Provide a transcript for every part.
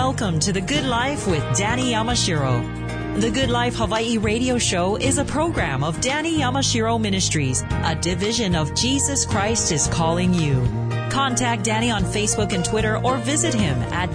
Welcome to The Good Life with Danny Yamashiro. The Good Life Hawaii radio show is a program of Danny Yamashiro Ministries, a division of Jesus Christ is Calling You. Contact Danny on Facebook and Twitter or visit him at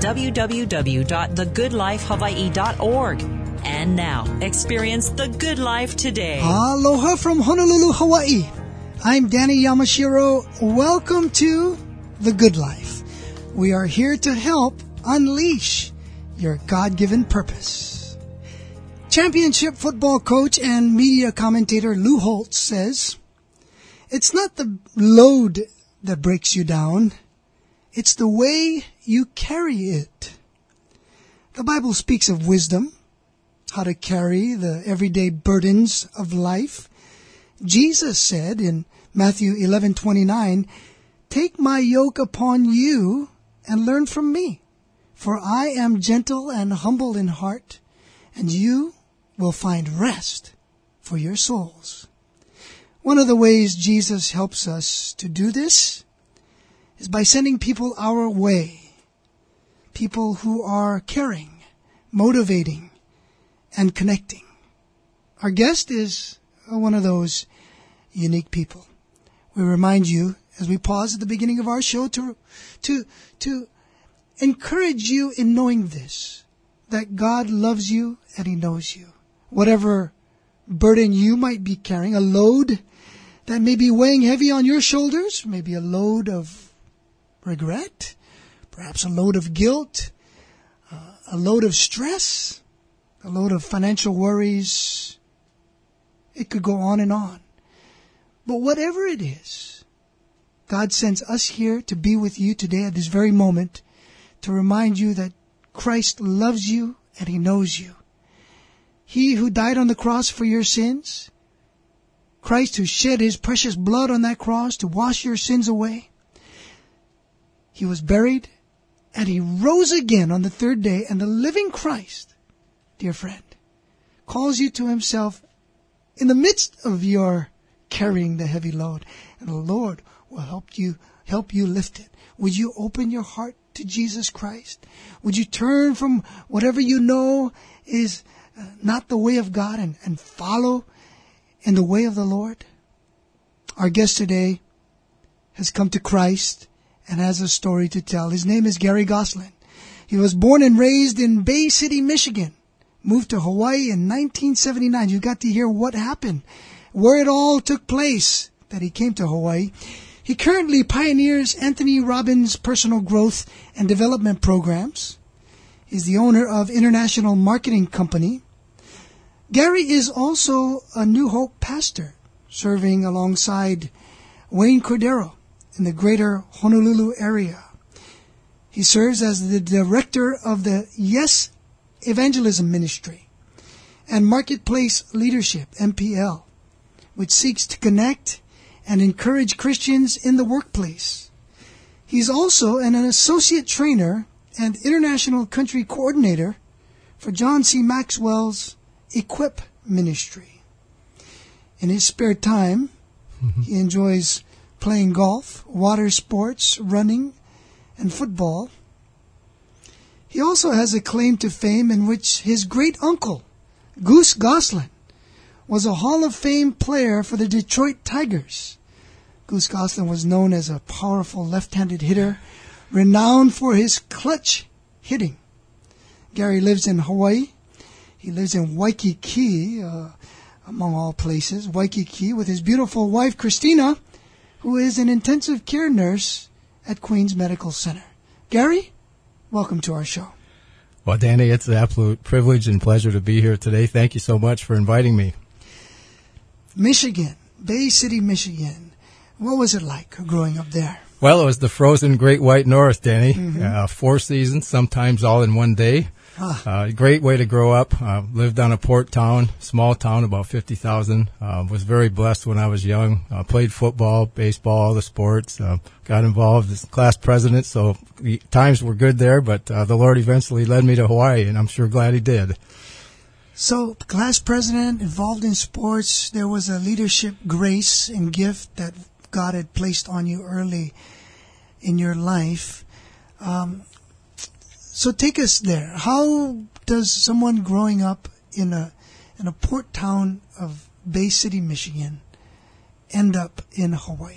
www.thegoodlifehawaii.org. And now, experience the good life today. Aloha from Honolulu, Hawaii. I'm Danny Yamashiro. Welcome to The Good Life. We are here to help unleash your God-given purpose. Championship football coach and media commentator Lou Holtz says, "It's not the load that breaks you down. It's the way you carry it." The Bible speaks of wisdom, how to carry the everyday burdens of life. Jesus said in Matthew 11:29, "Take my yoke upon you and learn from me, for I am gentle and humble in heart, and you will find rest for your souls." One of the ways Jesus helps us to do this is by sending people our way, people who are caring, motivating, and connecting. Our guest is one of those unique people. We remind you, as we pause at the beginning of our show, to encourage you in knowing this, that God loves you and He knows you. Whatever burden you might be carrying, a load that may be weighing heavy on your shoulders, maybe a load of regret, perhaps a load of guilt, a load of stress, a load of financial worries. It could go on and on. But whatever it is, God sends us here to be with you today at this very moment to remind you that Christ loves you and He knows you. He who died on the cross for your sins, Christ who shed His precious blood on that cross to wash your sins away, He was buried and He rose again on the third day, and the living Christ, dear friend, calls you to Himself in the midst of your carrying the heavy load, and the Lord will help you lift it. Would you open your heart to Jesus Christ? Would you turn from whatever you know is not the way of God and follow in the way of the Lord? Our guest today has come to Christ and has a story to tell. His name is Gary Goslin. He was born and raised in Bay City, Michigan. Moved to Hawaii in 1979. You got to hear what happened, where it all took place that he came to Hawaii. He currently pioneers Anthony Robbins personal growth and development programs. He's the owner of International Marketing Company. Gary is also a New Hope pastor, serving alongside Wayne Cordero in the greater Honolulu area. He serves as the director of the Yes Evangelism Ministry and Marketplace Leadership, MPL, which seeks to connect and encourage Christians in the workplace. He's also an associate trainer and international country coordinator for John C. Maxwell's Equip Ministry. In his spare time, he enjoys playing golf, water sports, running, and football. He also has a claim to fame in which his great-uncle, Goose Goslin, was a Hall of Fame player for the Detroit Tigers. Goose Goslin was known as a powerful left-handed hitter, renowned for his clutch hitting. Gary lives in Hawaii. He lives in Waikiki, among all places, Waikiki, with his beautiful wife, Christina, who is an intensive care nurse at Queens Medical Center. Gary, welcome to our show. Well, Danny, it's an absolute privilege and pleasure to be here today. Thank you so much for inviting me. Michigan, Bay City, Michigan. What was it like growing up there? Well, it was the frozen Great White North, Danny. 4 seasons, sometimes all in one day. Great way to grow up. Lived on a port town, small town, about 50,000. Was very blessed when I was young. Played football, baseball, all the sports. Got involved as class president, so the times were good there, but the Lord eventually led me to Hawaii, and I'm sure glad He did. So, class president, involved in sports, there was a leadership grace and gift that God had placed on you early in your life. So take us there. How does someone growing up in a port town of Bay City, Michigan, end up in Hawaii?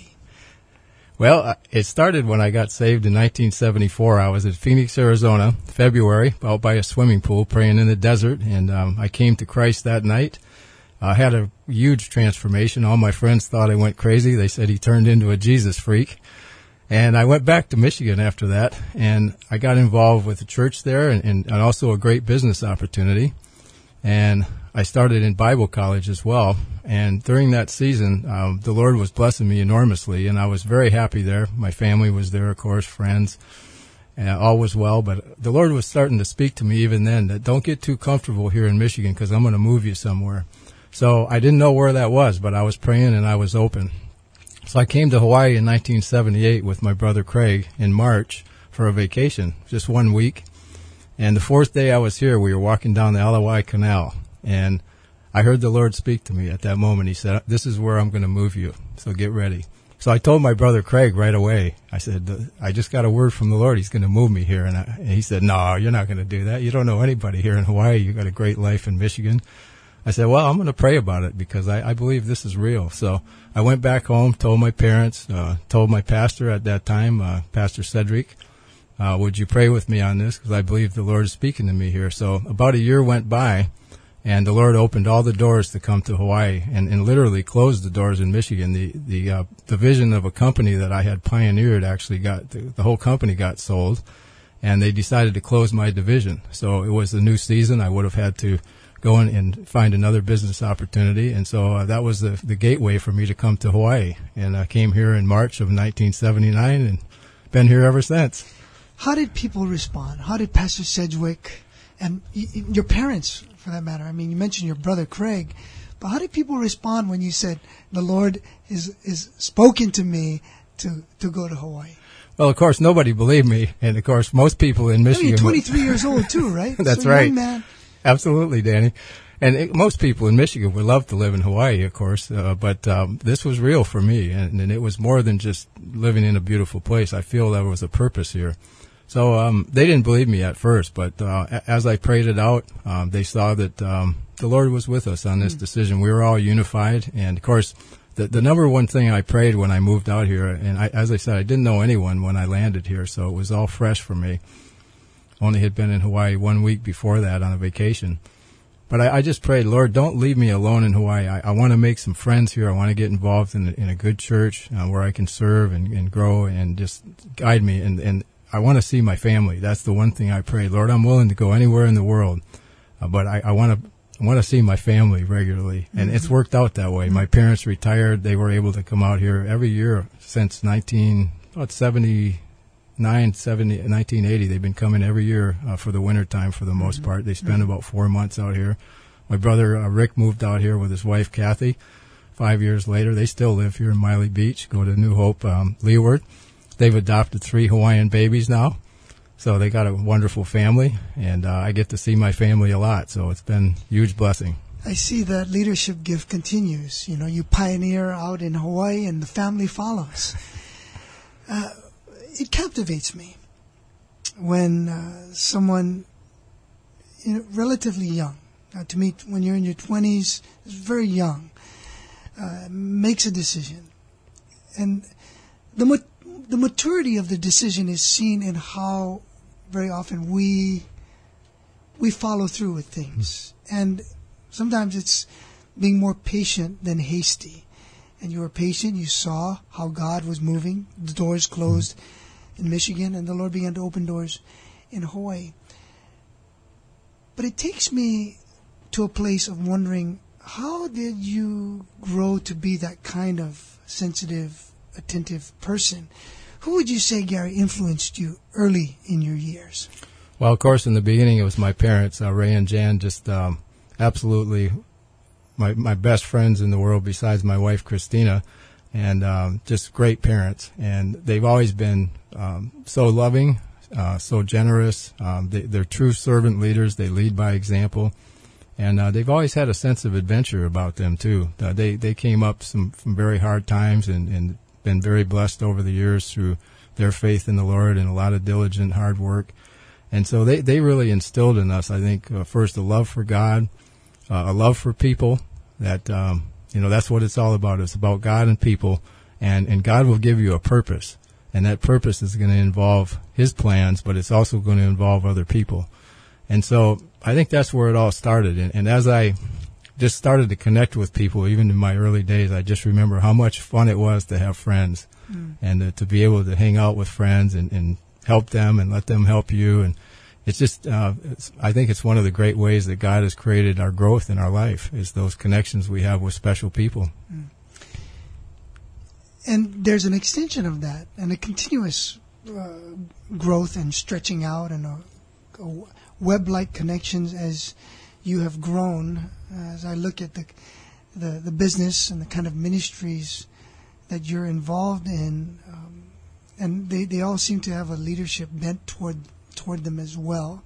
Well, it started when I got saved in 1974. I was in Phoenix, Arizona, February, out by a swimming pool, praying in the desert, and I came to Christ that night. I had a huge transformation. All my friends thought I went crazy. They said he turned into a Jesus freak. And I went back to Michigan after that, and I got involved with the church there and also a great business opportunity. And I started in Bible college as well. And during that season, the Lord was blessing me enormously, and I was very happy there. My family was there, of course, friends, and all was well. But the Lord was starting to speak to me even then that don't get too comfortable here in Michigan because I'm going to move you somewhere. So I didn't know where that was, but I was praying and I was open. So I came to Hawaii in 1978 with my brother Craig in March for a vacation, just 1 week. And the fourth day I was here, we were walking down the Alawai Canal, and I heard the Lord speak to me at that moment. He said, "This is where I'm going to move you, so get ready." So I told my brother Craig right away. I said, "I just got a word from the Lord. He's going to move me here." And he said, "No, you're not going to do that. You don't know anybody here in Hawaii. You got a great life in Michigan." I said, "Well, I'm going to pray about it because I believe this is real." So I went back home, told my parents, told my pastor at that time, Pastor Cedric, "Would you pray with me on this? Because I believe the Lord is speaking to me here." So about a year went by, and the Lord opened all the doors to come to Hawaii and literally closed the doors in Michigan. The vision of a company that I had pioneered actually the whole company got sold, and they decided to close my division. So it was a new season. I would have had to go in and find another business opportunity. And so that was the gateway for me to come to Hawaii. And I came here in March of 1979 and been here ever since. How did people respond? How did Pastor Sedgwick and your parents, for that matter? I mean, you mentioned your brother Craig, but how did people respond when you said, "The Lord is spoken to me to go to Hawaii"? Well, of course, nobody believed me. And, of course, most people in Michigan... You're 23 years old, too, right? That's so right. Young man. Absolutely, Danny. And most people in Michigan would love to live in Hawaii, of course, but this was real for me, and it was more than just living in a beautiful place. I feel there was a purpose here. So they didn't believe me at first, but as I prayed it out, they saw that the Lord was with us on this decision. We were all unified, and, of course, the number one thing I prayed when I moved out here, and as I said, I didn't know anyone when I landed here, so it was all fresh for me. Only had been in Hawaii 1 week before that on a vacation. But I just prayed, "Lord, don't leave me alone in Hawaii. I want to make some friends here. I want to get involved in a good church where I can serve and grow and just guide me. And I want to see my family." That's the one thing I prayed. "Lord, I'm willing to go anywhere in the world, but I want to see my family regularly." And it's worked out that way. My parents retired. They were able to come out here every year since 1980. They've been coming every year for the winter time for the most part. They spend about 4 months out here. My brother Rick moved out here with his wife Kathy 5 years later. They still live here in Miley Beach, go to New Hope, Leeward. They've adopted 3 Hawaiian babies now, so they got a wonderful family, and I get to see my family a lot, so it's been a huge blessing. I see that leadership gift continues. You know, you pioneer out in Hawaii and the family follows. It captivates me when someone relatively young, to me when you're in your 20s, is very young, makes a decision. And the maturity of the decision is seen in how very often we follow through with things. And sometimes it's being more patient than hasty. And you were patient, you saw how God was moving, the doors closed in Michigan, and the Lord began to open doors in Hawaii. But it takes me to a place of wondering, how did you grow to be that kind of sensitive, attentive person? Who would you say, Gary, influenced you early in your years? Well, of course, in the beginning, it was my parents, Ray and Jan, just absolutely my best friends in the world besides my wife, Christina, and just great parents. And they've always been so loving, so generous. They're true servant leaders. They lead by example. And they've always had a sense of adventure about them, too. They came up from very hard times and been very blessed over the years through their faith in the Lord and a lot of diligent, hard work. And so they really instilled in us, I think, first a love for God, a love for people, that, that's what it's all about. It's about God and people, and God will give you a purpose. And that purpose is going to involve His plans, but it's also going to involve other people. And so I think that's where it all started. And as I just started to connect with people, even in my early days, I just remember how much fun it was to have friends and to be able to hang out with friends and help them and let them help you. And it's just, I think it's one of the great ways that God has created our growth in our life, is those connections we have with special people. And there's an extension of that, and a continuous growth and stretching out, and a web-like connections as you have grown. As I look at the business and the kind of ministries that you're involved in, and they all seem to have a leadership bent toward them as well.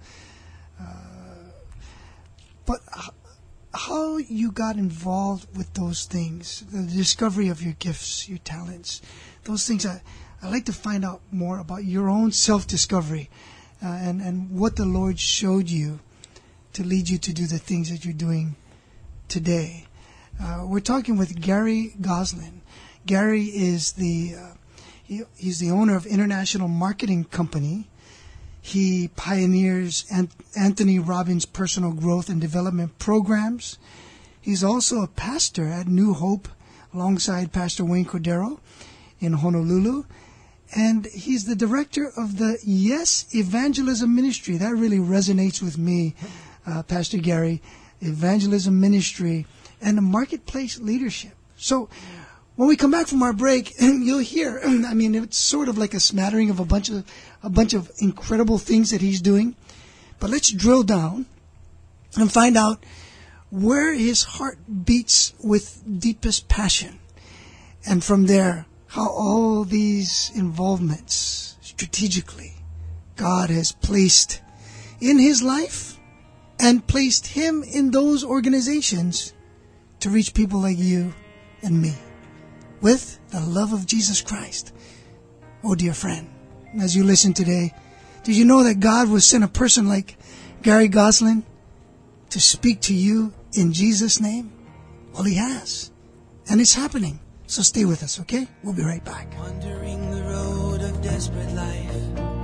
But how you got involved with those things, the discovery of your gifts, your talents, those things, I'd like to find out more about your own self-discovery and what the Lord showed you to lead you to do the things that you're doing today. We're talking with Gary Goslin. Gary is he's the owner of International Marketing Company. He pioneers Anthony Robbins' personal growth and development programs. He's also a pastor at New Hope alongside Pastor Wayne Cordero in Honolulu. And he's the director of the Yes Evangelism Ministry. That really resonates with me, Pastor Gary. Evangelism Ministry and the Marketplace Leadership. So when we come back from our break, you'll hear, it's sort of like a smattering of a bunch of incredible things that he's doing. But let's drill down and find out where his heart beats with deepest passion. And from there, how all these involvements strategically God has placed in his life and placed him in those organizations to reach people like you and me with the love of Jesus Christ. Oh, dear friend, as you listen today, did you know that God will send a person like Gary Goslin to speak to you in Jesus' name? Well, He has. And it's happening. So stay with us, okay? We'll be right back. Wandering the road of desperate life,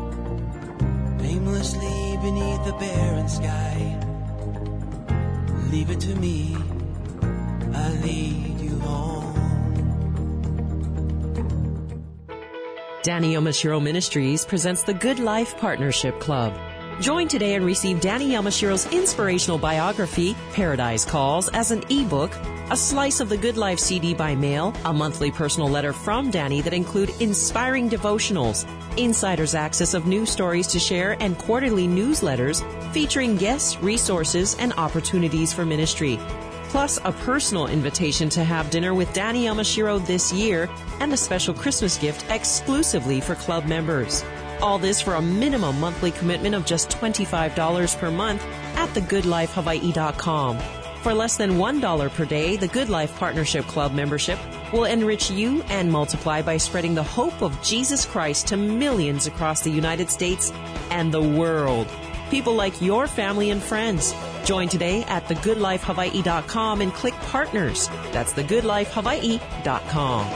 aimlessly beneath the barren sky. Leave it to me, I'll lead you home. Danny Yamashiro Ministries presents the Good Life Partnership Club. Join today and receive Danny Yamashiro's inspirational biography, Paradise Calls, as an ebook, a slice of the Good Life CD by mail, a monthly personal letter from Danny that include inspiring devotionals, insider's access of news stories to share, and quarterly newsletters featuring guests, resources, and opportunities for ministry. Plus a personal invitation to have dinner with Danny Yamashiro this year and a special Christmas gift exclusively for club members. All this for a minimum monthly commitment of just $25 per month at thegoodlifehawaii.com. For less than $1 per day, the Good Life Partnership Club membership will enrich you and multiply by spreading the hope of Jesus Christ to millions across the United States and the world. People like your family and friends. Join today at thegoodlifehawaii.com and click Partners. That's thegoodlifehawaii.com.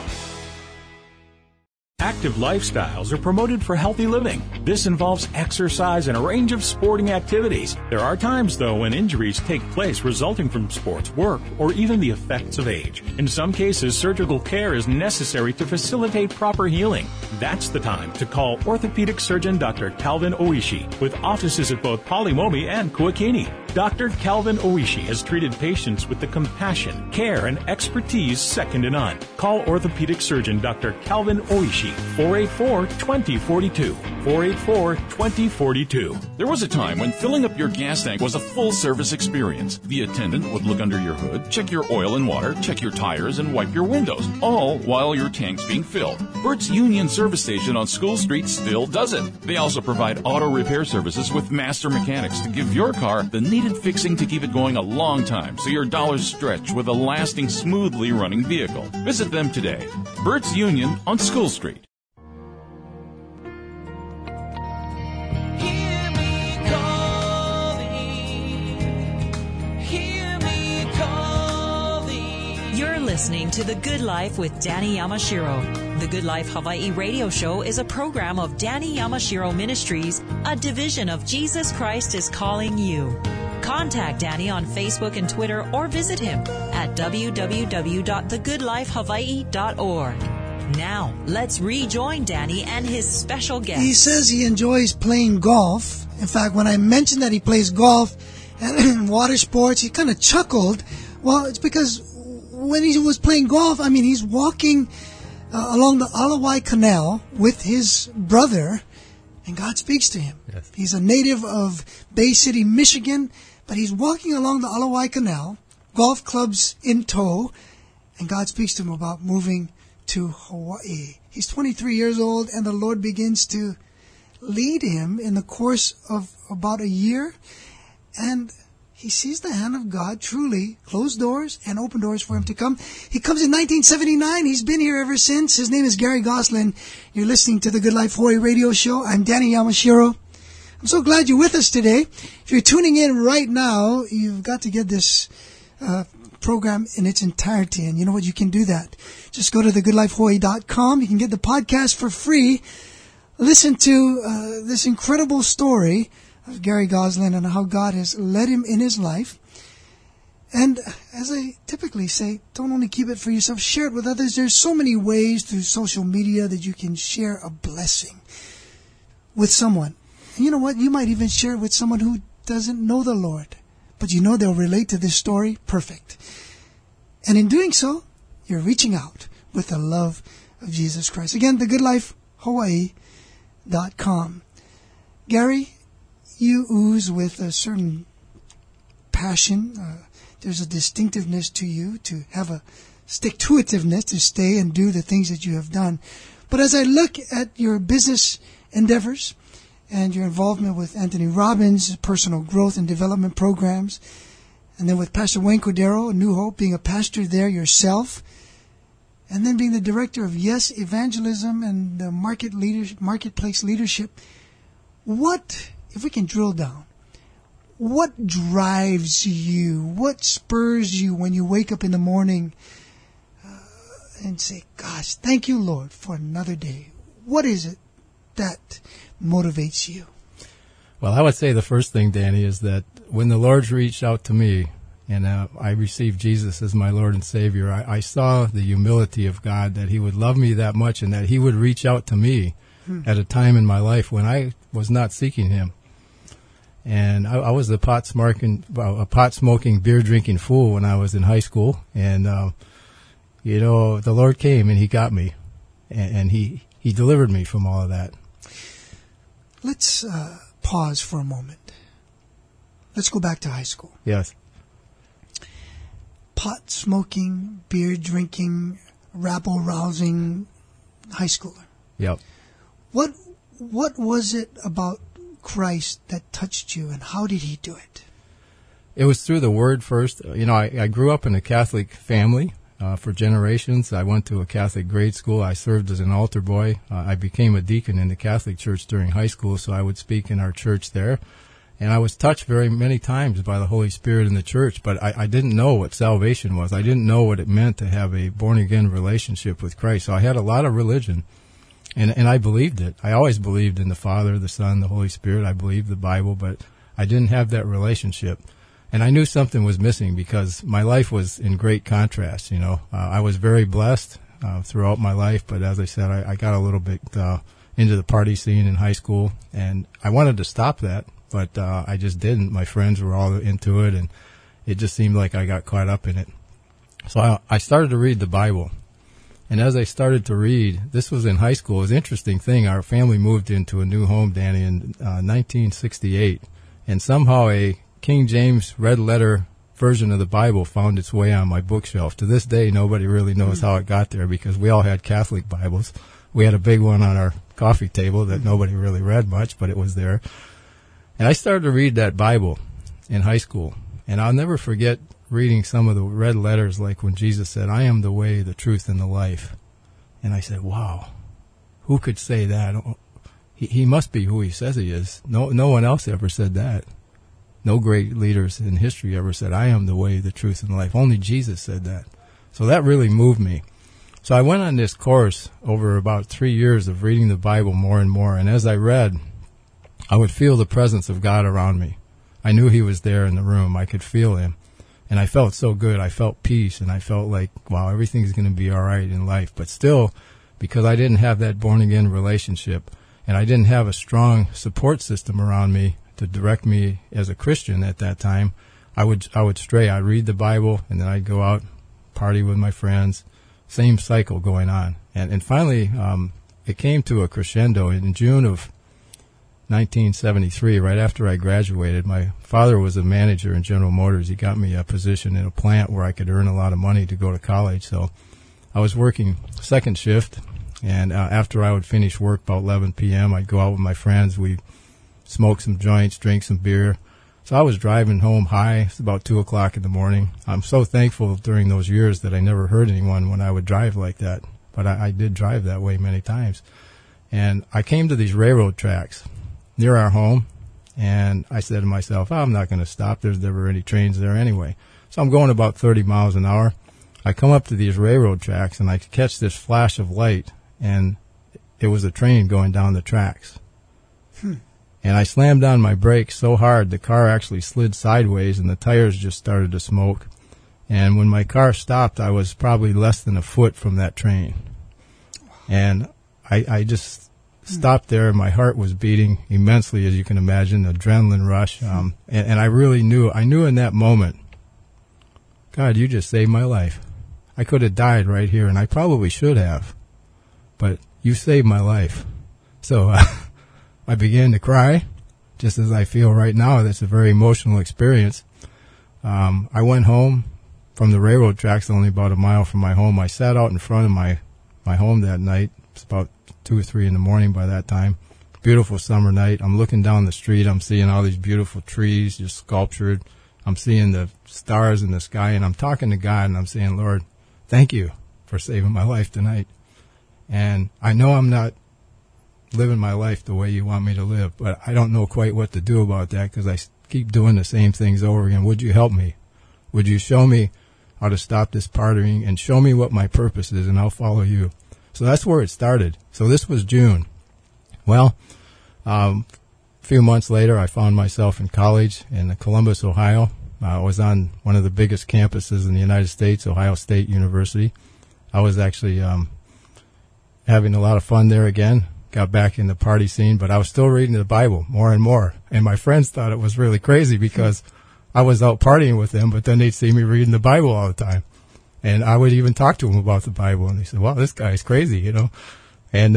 Active lifestyles are promoted for healthy living. This involves exercise and a range of sporting activities. There are times, though, when injuries take place resulting from sports, work, or even the effects of age. In some cases, surgical care is necessary to facilitate proper healing. That's the time to call orthopedic surgeon Dr. Calvin Oishi, with offices at both Palimomi and Kuakini. Dr. Calvin Oishi has treated patients with the compassion, care, and expertise second to none. Call orthopedic surgeon Dr. Calvin Oishi, 484-2042, 484-2042. There was a time when filling up your gas tank was a full-service experience. The attendant would look under your hood, check your oil and water, check your tires, and wipe your windows, all while your tank's being filled. Burt's Union Service Station on School Street still does it. They also provide auto repair services with master mechanics to give your car the needed fixing to keep it going a long time so your dollars stretch with a lasting, smoothly running vehicle. Visit them today. Burt's Union on School Street. Hear me listening to The Good Life with Danny Yamashiro. The Good Life Hawaii radio show is a program of Danny Yamashiro Ministries, a division of Jesus Christ is Calling You. Contact Danny on Facebook and Twitter or visit him at www.thegoodlifehawaii.org. Now, let's rejoin Danny and his special guest. He says he enjoys playing golf. In fact, when I mentioned that he plays golf and water sports, he kind of chuckled. Well, it's because when he was playing golf, he's walking along the Alawai Canal with his brother, and God speaks to him. Yes. He's a native of Bay City, Michigan, but he's walking along the Alawai Canal, golf clubs in tow, and God speaks to him about moving to Hawaii. He's 23 years old, and the Lord begins to lead him in the course of about a year, and he sees the hand of God truly close doors and open doors for him to come. He comes in 1979. He's been here ever since. His name is Gary Goslin. You're listening to the Good Life Hawaii radio show. I'm Danny Yamashiro. I'm so glad you're with us today. If you're tuning in right now, you've got to get this program in its entirety. And you know what? You can do that. Just go to thegoodlifehawaii.com. You can get the podcast for free. Listen to this incredible story of Gary Goslin and how God has led him in his life. And as I typically say, don't only keep it for yourself, share it with others. There's so many ways through social media that you can share a blessing with someone. And you know what? You might even share it with someone who doesn't know the Lord, but you know they'll relate to this story. Perfect. And in doing so, you're reaching out with the love of Jesus Christ. Again, thegoodlifehawaii.com. Gary, you ooze with a certain passion. There's a distinctiveness to you, to have a stick-to-itiveness, to stay and do the things that you have done. But as I look at your business endeavors and your involvement with Anthony Robbins' personal growth and development programs, and then with Pastor Wayne Cordero, New Hope, being a pastor there yourself, and then being the director of Yes Evangelism and the marketplace leadership, what, if we can drill down, what drives you? What spurs you when you wake up in the morning and say, gosh, thank you, Lord, for another day? What is it that motivates you? Well, I would say the first thing, Danny, is that when the Lord reached out to me and I received Jesus as my Lord and Savior, I saw the humility of God, that He would love me that much and that He would reach out to me at a time in my life when I was not seeking Him. And I was a pot-smoking, beer-drinking fool when I was in high school. And, the Lord came and He got me. And He delivered me from all of that. Let's pause for a moment. Let's go back to high school. Yes. Pot-smoking, beer-drinking, rabble-rousing high schooler. Yep. What was it about Christ that touched you, and how did He do it? It was through the Word first. I grew up in a Catholic family for generations. I went to a Catholic grade school. I served as an altar boy. I became a deacon in the Catholic church during high school, so I would speak in our church there. And I was touched very many times by the Holy Spirit in the church, but I didn't know what salvation was. I didn't know what it meant to have a born-again relationship with Christ. So I had a lot of religion. And I believed it. I always believed in the Father, the Son, the Holy Spirit. I believed the Bible, but I didn't have that relationship. And I knew something was missing because my life was in great contrast. I was very blessed throughout my life, but as I said, I got a little bit into the party scene in high school, and I wanted to stop that, but I just didn't. My friends were all into it, and it just seemed like I got caught up in it. So I started to read the Bible. And as I started to read, this was in high school. It was an interesting thing. Our family moved into a new home, Danny, in 1968. And somehow a King James red letter version of the Bible found its way on my bookshelf. To this day, nobody really knows how it got there because we all had Catholic Bibles. We had a big one on our coffee table that nobody really read much, but it was there. And I started to read that Bible in high school. And I'll never forget reading some of the red letters, like when Jesus said, I am the way, the truth, and the life. And I said, wow, who could say that? He must be who He says He is. No one else ever said that. No great leaders in history ever said, I am the way, the truth, and the life. Only Jesus said that. So that really moved me. So I went on this course over about 3 years of reading the Bible more and more. And as I read, I would feel the presence of God around me. I knew he was there in the room. I could feel him. And I felt so good. I felt peace, and I felt like, wow, everything's going to be all right in life. But still, because I didn't have that born-again relationship, and I didn't have a strong support system around me to direct me as a Christian at that time, I would stray. I'd read the Bible, and then I'd go out, party with my friends. Same cycle going on. And finally, it came to a crescendo in June of 1973, right after I graduated. My father was a manager in General Motors. He got me a position in a plant where I could earn a lot of money to go to college. So I was working second shift, and after I would finish work about 11 p.m., I'd go out with my friends. We'd smoke some joints, drink some beer. So I was driving home high. It's about 2 o'clock in the morning. I'm so thankful during those years that I never hurt anyone when I would drive like that. But I did drive that way many times. And I came to these railroad tracks near our home, and I said to myself, I'm not going to stop. There's never any trains there anyway. So I'm going about 30 miles an hour. I come up to these railroad tracks, and I catch this flash of light, and it was a train going down the tracks. And I slammed on my brakes so hard the car actually slid sideways, and the tires just started to smoke. And when my car stopped, I was probably less than a foot from that train. And I just stopped there, and my heart was beating immensely, as you can imagine, adrenaline rush. And I really knew in that moment, God, you just saved my life. I could have died right here, and I probably should have, but you saved my life. So I began to cry, just as I feel right now. That's a very emotional experience. I went home from the railroad tracks, only about a mile from my home. I sat out in front of my home that night. It's about 2 or 3 in the morning by that time. Beautiful summer night. I'm looking down the street. I'm seeing all these beautiful trees just sculptured. I'm seeing the stars in the sky, and I'm talking to God, and I'm saying, Lord, thank you for saving my life tonight. And I know I'm not living my life the way you want me to live, but I don't know quite what to do about that because I keep doing the same things over again. Would you help me? Would you show me how to stop this partying and show me what my purpose is, and I'll follow you. So that's where it started. So this was June. Well, a few months later, I found myself in college in Columbus, Ohio. I was on one of the biggest campuses in the United States, Ohio State University. I was actually having a lot of fun there again. Got back in the party scene, but I was still reading the Bible more and more. And my friends thought it was really crazy because I was out partying with them, but then they'd see me reading the Bible all the time. And I would even talk to them about the Bible, and they said, "Wow, this guy's crazy," you know. And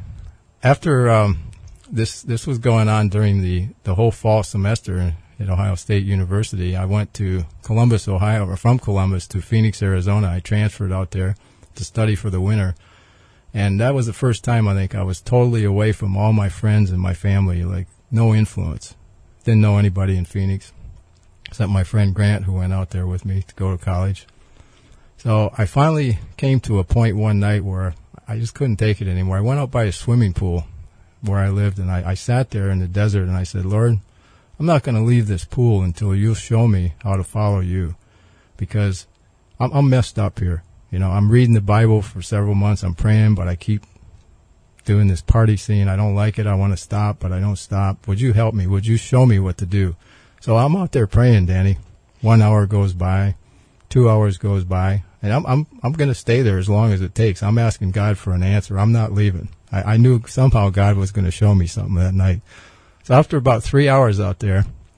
after this was going on during the whole fall semester at Ohio State University, I went to Columbus, Ohio, or from Columbus to Phoenix, Arizona. I transferred out there to study for the winter. And that was the first time I think I was totally away from all my friends and my family, like no influence. Didn't know anybody in Phoenix, except my friend Grant, who went out there with me to go to college. So I finally came to a point one night where I just couldn't take it anymore. I went out by a swimming pool where I lived, and I sat there in the desert, and I said, Lord, I'm not going to leave this pool until you show me how to follow you, because I'm messed up here. You know, I'm reading the Bible for several months. I'm praying, but I keep doing this party scene. I don't like it. I want to stop, but I don't stop. Would you help me? Would you show me what to do? So I'm out there praying, Danny. 1 hour goes by, 2 hours goes by, and I'm going to stay there as long as it takes. I'm asking God for an answer. I'm not leaving. I knew somehow God was going to show me something that night. So after about 3 hours out there,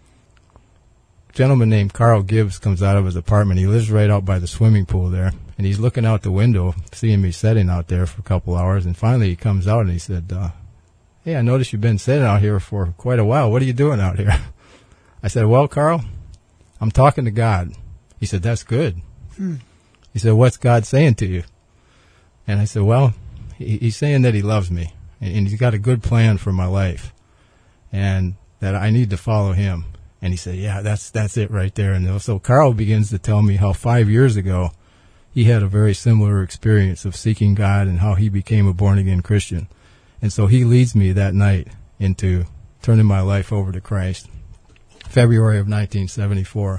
a gentleman named Carl Gibbs comes out of his apartment. He lives right out by the swimming pool there. And he's looking out the window, seeing me sitting out there for a couple hours. And finally he comes out and he said, hey, I noticed you've been sitting out here for quite a while. What are you doing out here? I said, well, Carl, I'm talking to God. He said, that's good. He said, what's God saying to you? And I said, well, he's saying that he loves me. And he's got a good plan for my life. And that I need to follow him. And he said, yeah, that's it right there. And so Carl begins to tell me how 5 years ago, he had a very similar experience of seeking God and how he became a born-again Christian. And so he leads me that night into turning my life over to Christ. February of 1974.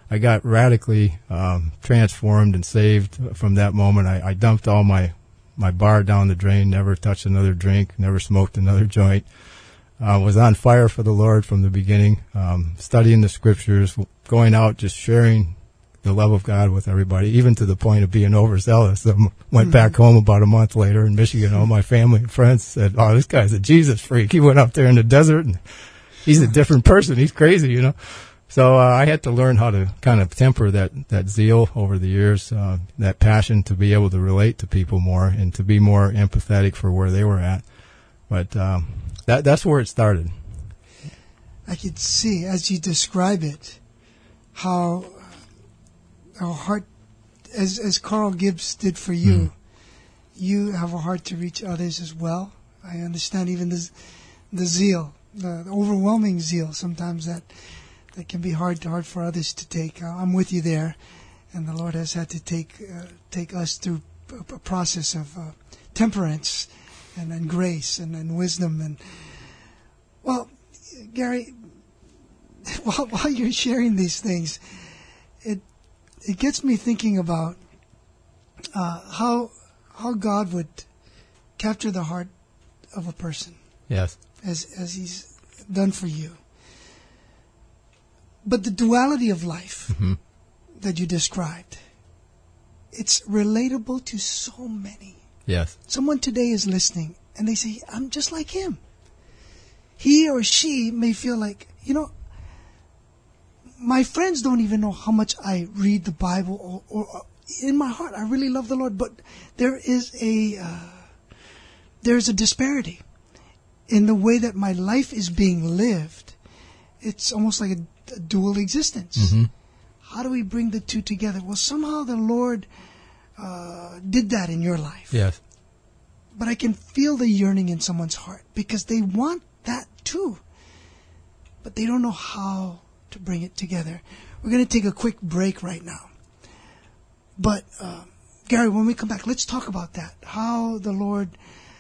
I got radically transformed and saved from that moment. I dumped all my bar down the drain, never touched another drink, never smoked another joint. Was on fire for the Lord from the beginning, studying the scriptures, going out, just sharing the love of God with everybody, even to the point of being overzealous. I went back home about a month later in Michigan. All my family and friends said, "Oh, this guy's a Jesus freak. He went up there in the desert, and he's a different person. He's crazy, you know." So I had to learn how to kind of temper that zeal over the years, that passion to be able to relate to people more and to be more empathetic for where they were at. But that's where it started. I could see, as you describe it, how our heart, as Carl Gibbs did for you, you have a heart to reach others as well. I understand even the zeal, the overwhelming zeal sometimes that can be hard for others to take. I'm with you there, and the Lord has had to take us through a process of temperance and grace and wisdom. And well, Gary, while you're sharing these things, it gets me thinking about how God would capture the heart of a person. Yes. As He's done for you. But the duality of life that you described, it's relatable to so many. Yes. Someone today is listening and they say, "I'm just like him." He or she may feel like, my friends don't even know how much I read the Bible, or in my heart I really love the Lord, but there's a disparity in the way that my life is being lived. It's almost like a dual existence. How do we bring the two together? Well, somehow the Lord did that in your life. Yes. But I can feel the yearning in someone's heart because they want that too, but they don't know how to bring it together. We're going to take a quick break right now. But, Gary, when we come back, let's talk about that. How the Lord,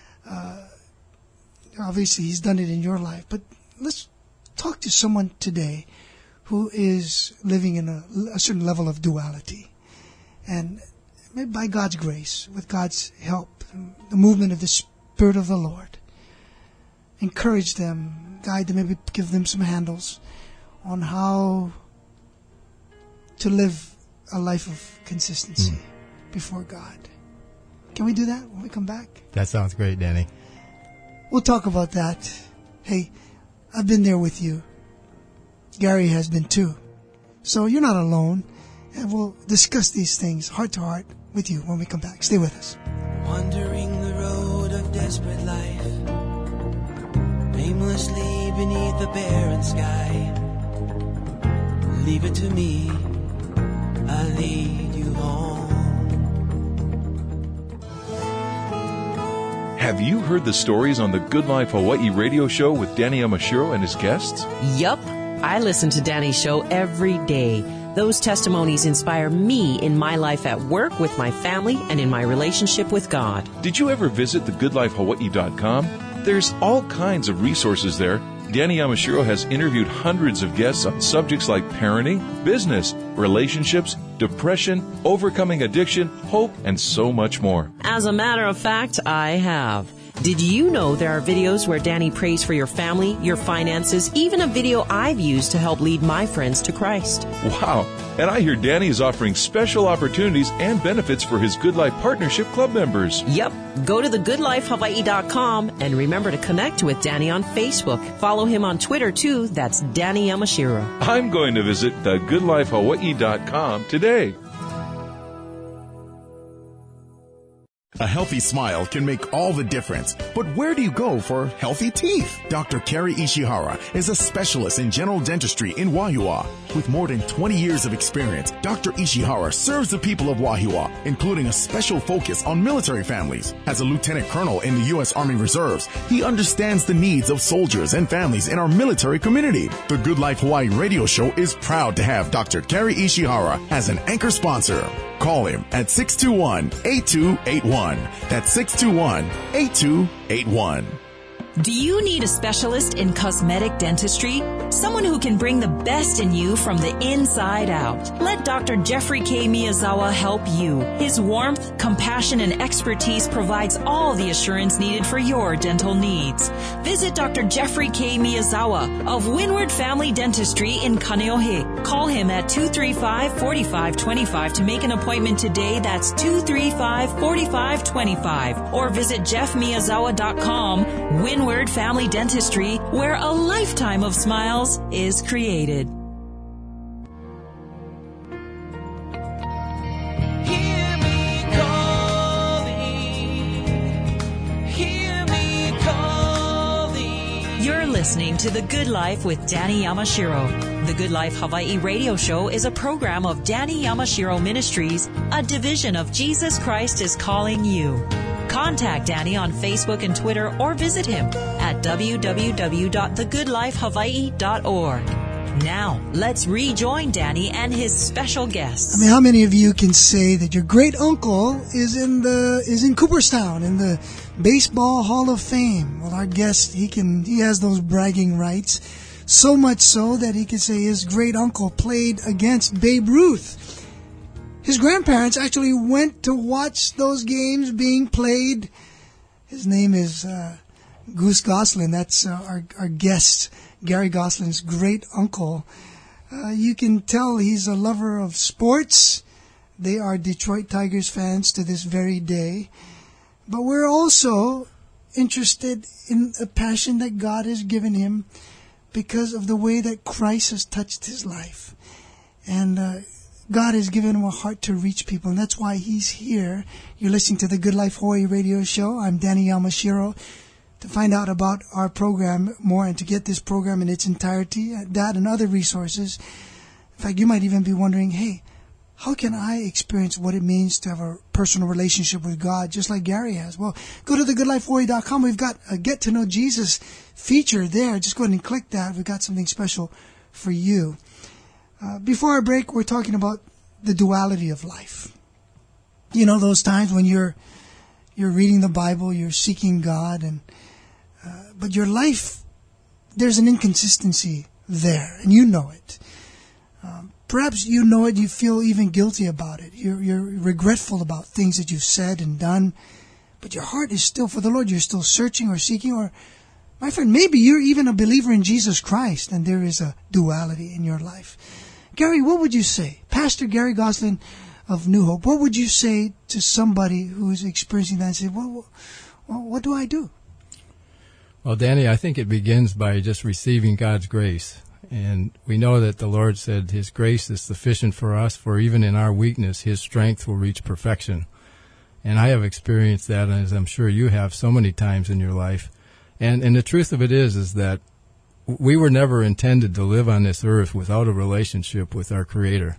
obviously He's done it in your life, but let's talk to someone today who is living in a certain level of duality. And maybe by God's grace, with God's help, the movement of the Spirit of the Lord, encourage them, guide them, maybe give them some handles on how to live a life of consistency before God. Can we do that when we come back? That sounds great, Danny. We'll talk about that. Hey, I've been there with you. Gary has been too. So you're not alone. And we'll discuss these things heart to heart with you when we come back. Stay with us. Wandering the road of desperate life, aimlessly beneath the barren sky. Leave it to me, I'll lead you home. Have you heard the stories on the Good Life Hawaii radio show with Danny Yamashiro and his guests? Yup. I listen to Danny's show every day. Those testimonies inspire me in my life at work, with my family, and in my relationship with God. Did you ever visit thegoodlifehawaii.com? There's all kinds of resources there. Danny Yamashiro has interviewed hundreds of guests on subjects like parenting, business, relationships, depression, overcoming addiction, hope, and so much more. As a matter of fact, I have. Did you know there are videos where Danny prays for your family, your finances, even a video I've used to help lead my friends to Christ? Wow. And I hear Danny is offering special opportunities and benefits for his Good Life Partnership Club members. Yep. Go to thegoodlifehawaii.com and remember to connect with Danny on Facebook. Follow him on Twitter, too. That's Danny Yamashiro. I'm going to visit thegoodlifehawaii.com today. A healthy smile can make all the difference. But where do you go for healthy teeth? Dr. Kerry Ishihara is a specialist in general dentistry in Wahiawa. With more than 20 years of experience, Dr. Ishihara serves the people of Wahiawa, including a special focus on military families. As a lieutenant colonel in the U.S. Army Reserves, he understands the needs of soldiers and families in our military community. The Good Life Hawaii radio show is proud to have Dr. Kerry Ishihara as an anchor sponsor. Call him at 621-8281. That's 621-8281. Do you need a specialist in cosmetic dentistry? Someone who can bring the best in you from the inside out. Let Dr. Jeffrey K. Miyazawa help you. His warmth, compassion, and expertise provides all the assurance needed for your dental needs. Visit Dr. Jeffrey K. Miyazawa of Windward Family Dentistry in Kaneohe. Call him at 235-4525 to make an appointment today. That's 235-4525. Or visit jeffmiyazawa.com. Windward Family Dentistry, where a lifetime of smiles is created. Hear me calling. Hear me calling. You're listening to The Good Life with Danny Yamashiro. The Good Life Hawaii radio show is a program of Danny Yamashiro Ministries, a division of Jesus Christ is Calling You. Contact Danny on Facebook and Twitter or visit him at www.thegoodlifehawaii.org. Now, let's rejoin Danny and his special guests. I mean, how many of you can say that your great uncle is in Cooperstown in the Baseball Hall of Fame? Well, our guest, he has those bragging rights, so much so that he can say his great uncle played against Babe Ruth. His grandparents actually went to watch those games being played. His name is Goose Goslin. That's our guest, Gary Goslin's great uncle. You can tell he's a lover of sports. They are Detroit Tigers fans to this very day. But we're also interested in a passion that God has given him because of the way that Christ has touched his life. And God has given him a heart to reach people, and that's why he's here. You're listening to the Good Life Hawaii radio show. I'm Danny Yamashiro. To find out about our program more and to get this program in its entirety, that and other resources. In fact, you might even be wondering, hey, how can I experience what it means to have a personal relationship with God just like Gary has? Well, go to thegoodlifehawaii.com. We've got a Get to Know Jesus feature there. Just go ahead and click that. We've got something special for you. Before our break, we're talking about the duality of life. You know, those times when you're reading the Bible, you're seeking God, but your life, there's an inconsistency there, and you know it. Perhaps you know it, you feel even guilty about it. You're regretful about things that you've said and done, but your heart is still for the Lord. You're still searching or seeking, or, my friend, maybe you're even a believer in Jesus Christ, and there is a duality in your life. Gary, what would you say? Pastor Gary Goslin of New Hope, what would you say to somebody who's experiencing that and say, well, what do I do? Well, Danny, I think it begins by just receiving God's grace. And we know that the Lord said His grace is sufficient for us, for even in our weakness, His strength will reach perfection. And I have experienced that, as I'm sure you have, so many times in your life. And the truth of it is that we were never intended to live on this earth without a relationship with our Creator.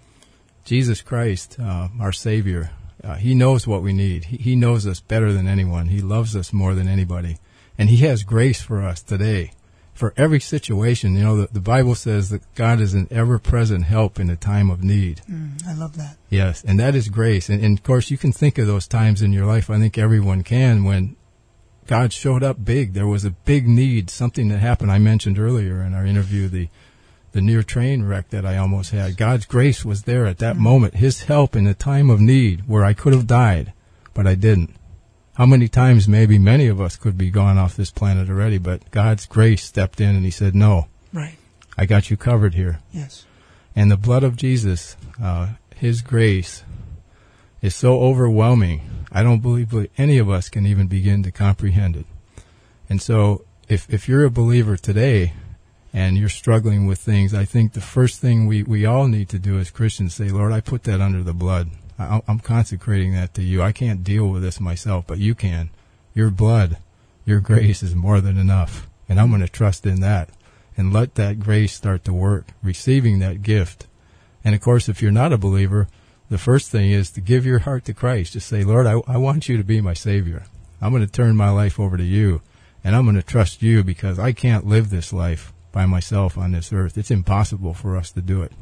Jesus Christ, our Savior, He knows what we need. He knows us better than anyone. He loves us more than anybody. And He has grace for us today. For every situation, you know, the Bible says that God is an ever-present help in a time of need. I love that. Yes, and that is grace. And of course, you can think of those times in your life, I think everyone can, when God showed up big. There was a big need, something that happened. I mentioned earlier in our interview the near train wreck that I almost had. God's grace was there at that moment, His help in a time of need where I could have died, but I didn't. How many times maybe many of us could be gone off this planet already, but God's grace stepped in and He said, no, right, I got you covered here. Yes. And the blood of Jesus, His grace is so overwhelming, I don't believe any of us can even begin to comprehend it. And so if you're a believer today and you're struggling with things, I think the first thing we all need to do as Christians say, Lord, I put that under the blood. I'm consecrating that to you. I can't deal with this myself, but you can. Your blood, your grace is more than enough. And I'm going to trust in that and let that grace start to work, receiving that gift. And of course, if you're not a believer, the first thing is to give your heart to Christ. Just say, Lord, I want you to be my Savior. I'm going to turn my life over to you, and I'm going to trust you because I can't live this life by myself on this earth. It's impossible for us to do it.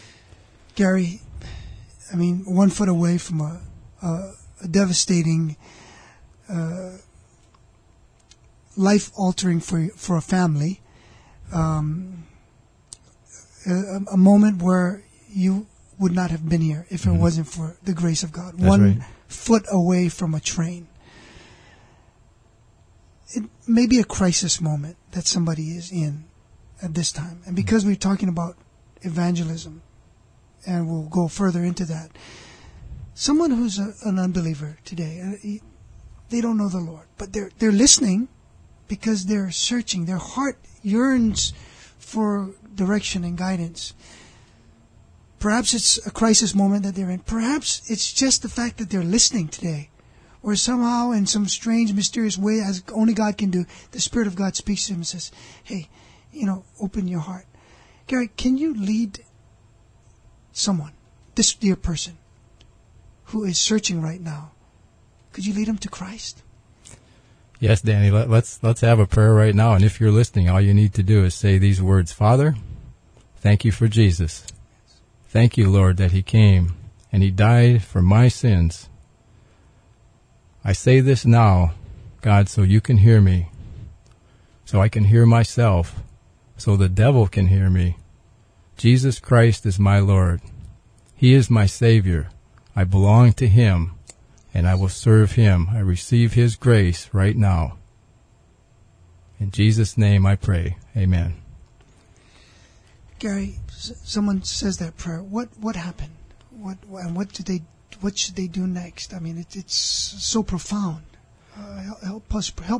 Gary, I mean, 1 foot away from a devastating life-altering for a family, a moment where you would not have been here if it wasn't for the grace of God. That's right. Foot away from a train. It may be a crisis moment that somebody is in at this time. And because we're talking about evangelism, and we'll go further into that, someone who's an unbeliever today, they don't know the Lord, but they're listening because they're searching. Their heart yearns for direction and guidance. Perhaps it's a crisis moment that they're in. Perhaps it's just the fact that they're listening today, or somehow in some strange, mysterious way, as only God can do, the Spirit of God speaks to them and says, hey, open your heart. Gary, can you lead someone, this dear person, who is searching right now? Could you lead them to Christ? Yes, Danny, let's have a prayer right now. And if you're listening, all you need to do is say these words: Father, thank you for Jesus. Thank you, Lord, that he came and he died for my sins. I say this now, God, so you can hear me, so I can hear myself, so the devil can hear me. Jesus Christ is my Lord. He is my Savior. I belong to him, and I will serve him. I receive his grace right now. In Jesus' name I pray. Amen. Gary, someone says that prayer. What happened? What should they do next? I mean, it's so profound. Help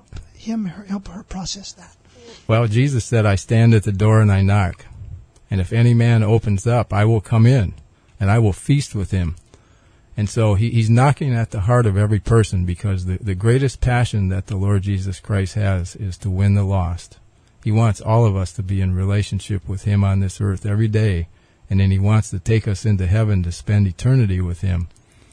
her process that. Well, Jesus said, I stand at the door and I knock. And if any man opens up, I will come in and I will feast with him. And so he's knocking at the heart of every person, because the greatest passion that the Lord Jesus Christ has is to win the lost. He wants all of us to be in relationship with him on this earth every day. And then he wants to take us into heaven to spend eternity with him.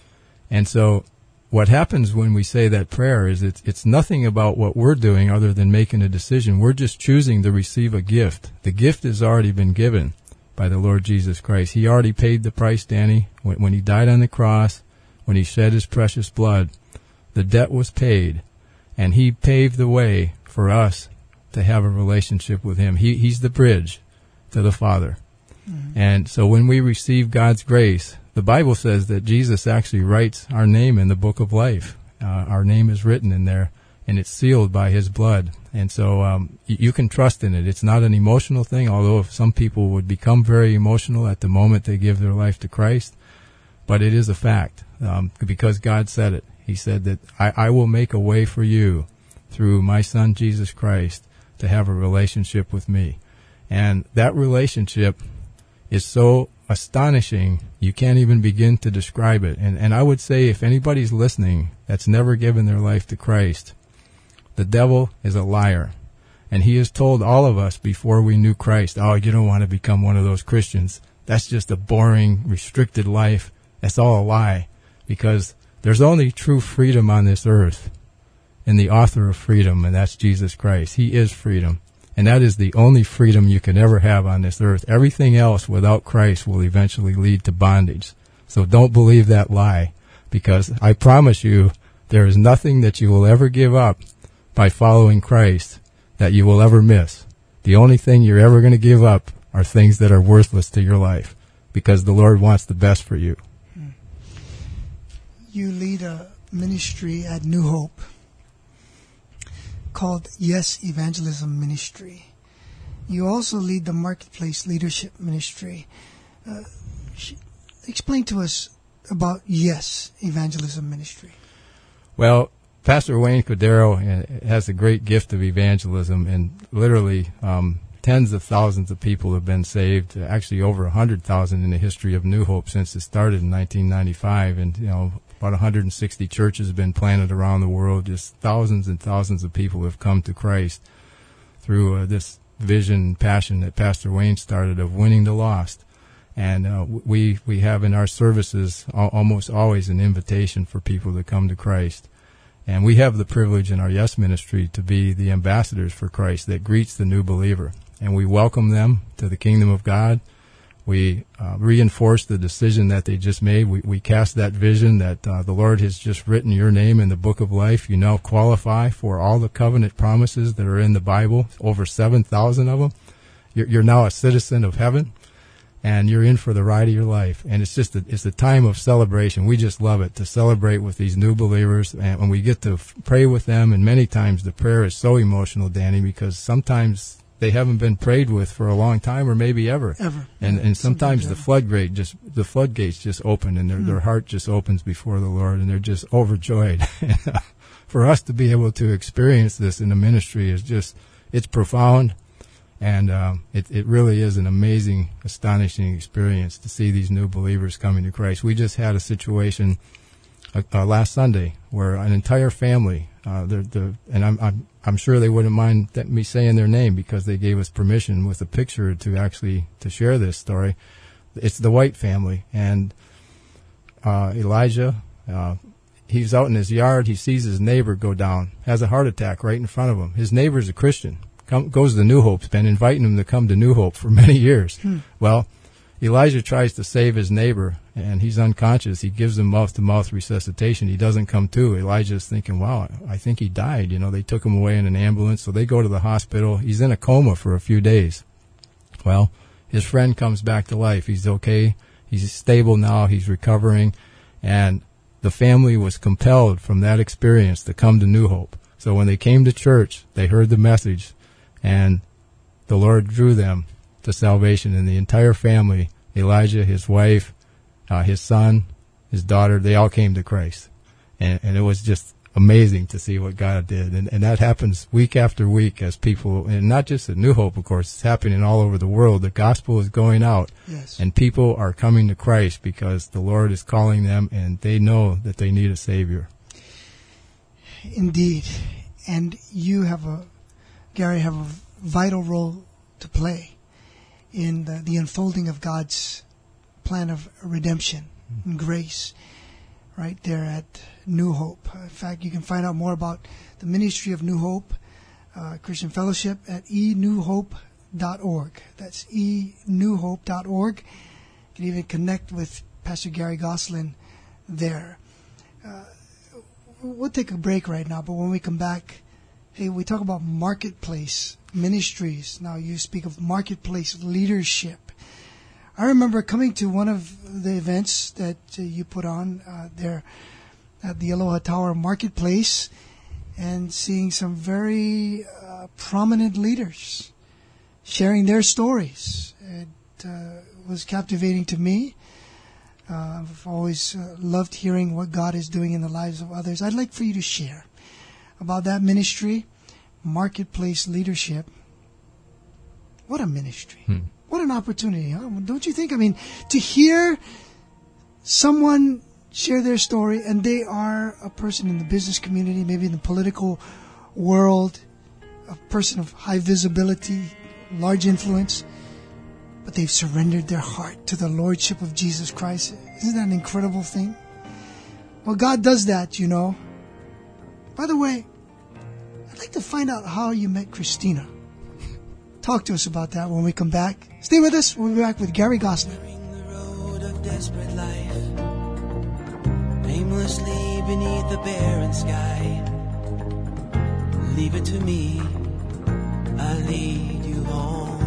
And so what happens when we say that prayer is it's nothing about what we're doing other than making a decision. We're just choosing to receive a gift. The gift has already been given by the Lord Jesus Christ. He already paid the price, Danny. When he died on the cross, when he shed his precious blood, the debt was paid, and he paved the way for us to have a relationship with him. He's the bridge to the Father. Mm-hmm. And so when we receive God's grace, the Bible says that Jesus actually writes our name in the book of life. Our name is written in there, and it's sealed by his blood. And so you can trust in it. It's not an emotional thing, although some people would become very emotional at the moment they give their life to Christ. But it is a fact, because God said it. He said that I will make a way for you through my Son Jesus Christ to have a relationship with me. And that relationship is so astonishing, you can't even begin to describe it. And I would say, if anybody's listening that's never given their life to Christ, the devil is a liar. And he has told all of us before we knew Christ, oh, you don't want to become one of those Christians. That's just a boring, restricted life. That's all a lie. Because there's only true freedom on this earth in the author of freedom, and that's Jesus Christ. He is freedom. And that is the only freedom you can ever have on this earth. Everything else without Christ will eventually lead to bondage. So don't believe that lie, because I promise you there is nothing that you will ever give up by following Christ that you will ever miss. The only thing you're ever going to give up are things that are worthless to your life, because the Lord wants the best for you. You lead a ministry at New Hope called Yes Evangelism Ministry. You also lead the Marketplace Leadership Ministry. Explain to us about Yes Evangelism Ministry. Well, Pastor Wayne Cordero has a great gift of evangelism, and literally tens of thousands of people have been saved, actually over 100,000 in the history of New Hope since it started in 1995, and about 160 churches have been planted around the world. Just thousands and thousands of people have come to Christ through this vision and passion that Pastor Wayne started of winning the lost. And we have in our services almost always an invitation for people to come to Christ. And we have the privilege in our Yes Ministry to be the ambassadors for Christ that greets the new believer. And we welcome them to the kingdom of God. We reinforce the decision that they just made. We cast that vision that the Lord has just written your name in the book of life. You now qualify for all the covenant promises that are in the Bible, over 7,000 of them. You're now a citizen of heaven, and you're in for the ride of your life. And it's just it's a time of celebration. We just love it to celebrate with these new believers, and when we get to pray with them. And many times the prayer is so emotional, Danny, because sometimes they haven't been prayed with for a long time, or maybe ever. And sometimes the floodgates just open, and their heart just opens before the Lord, and they're just overjoyed. For us to be able to experience this in the ministry is just, it's profound, and it really is an amazing, astonishing experience to see these new believers coming to Christ. We just had a situation last Sunday where an entire family, and I'm sure they wouldn't mind me saying their name because they gave us permission with a picture to share this story. It's the White family, and Elijah, he's out in his yard. He sees his neighbor go down, has a heart attack right in front of him. His neighbor's a Christian, goes to New Hope's been inviting him to come to New Hope for many years. Well, Elijah tries to save his neighbor, and he's unconscious. He gives him mouth-to-mouth resuscitation. He doesn't come to. Elijah's thinking, wow, I think he died. They took him away in an ambulance, so they go to the hospital. He's in a coma for a few days. Well, his friend comes back to life. He's okay. He's stable now. He's recovering. And the family was compelled from that experience to come to New Hope. So when they came to church, they heard the message, and the Lord drew them to salvation. And the entire family, Elijah, his wife, his son, his daughter, they all came to Christ. And it was just amazing to see what God did. And that happens week after week as people, and not just at New Hope, of course, it's happening all over the world. The gospel is going out, and people are coming to Christ because the Lord is calling them, and they know that they need a Savior. Indeed. And you Gary, have a vital role to play in the unfolding of God's plan of redemption and grace right there at New Hope. In fact, you can find out more about the ministry of New Hope Christian Fellowship at enewhope.org. That's enewhope.org. You can even connect with Pastor Gary Goslin there. We'll take a break right now, but when we come back, we talk about marketplace ministries. Now you speak of marketplace leadership. I remember coming to one of the events that you put on there at the Aloha Tower Marketplace and seeing some very prominent leaders sharing their stories. It was captivating to me. I've always loved hearing what God is doing in the lives of others. I'd like for you to share about that ministry, marketplace leadership. What a ministry. What an opportunity, huh? Don't you think? I mean, to hear someone share their story, and they are a person in the business community, maybe in the political world, a person of high visibility, large influence, but they've surrendered their heart to the Lordship of Jesus Christ. Isn't that an incredible thing? Well, God does that, you know. By the way, I'd like to find out how you met Christina. Talk to us about that when we come back. Stay with us. We'll be back with Gary Goslin. The road of desperate life, aimlessly beneath the barren sky. Leave it to me, I'll lead you home.